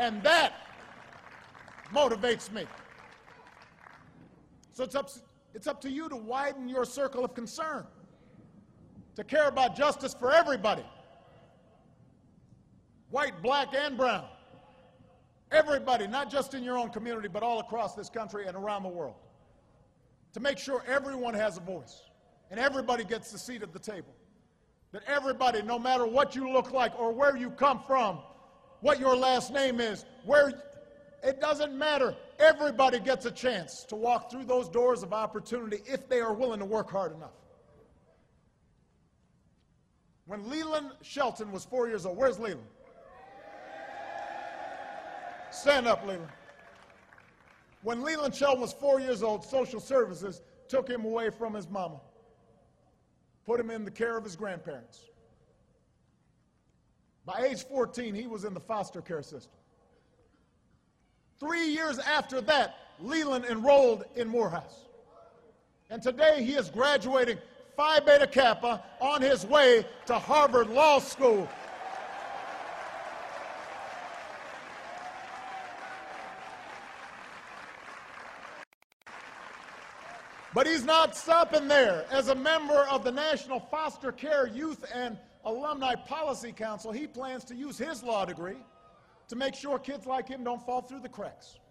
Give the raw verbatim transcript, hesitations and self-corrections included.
And that motivates me. So it's up, it's up to you to widen your circle of concern, to care about justice for everybody, white, black, and brown. Everybody, not just in your own community, but all across this country and around the world. To make sure everyone has a voice and everybody gets a seat at the table. That everybody, no matter what you look like or where you come from, what your last name is, where, it doesn't matter. Everybody gets a chance to walk through those doors of opportunity if they are willing to work hard enough. When Leland Shelton was four years old, where's Leland? Stand up, Leland. When Leland Shelton was four years old, social services took him away from his mama, put him in the care of his grandparents. By age fourteen, he was in the foster care system. Three years after that, Leland enrolled in Morehouse. And today he is graduating Phi Beta Kappa on his way to Harvard Law School. But he's not stopping there. As a member of the National Foster Care Youth and Alumni Policy Council, he plans to use his law degree to make sure kids like him don't fall through the cracks.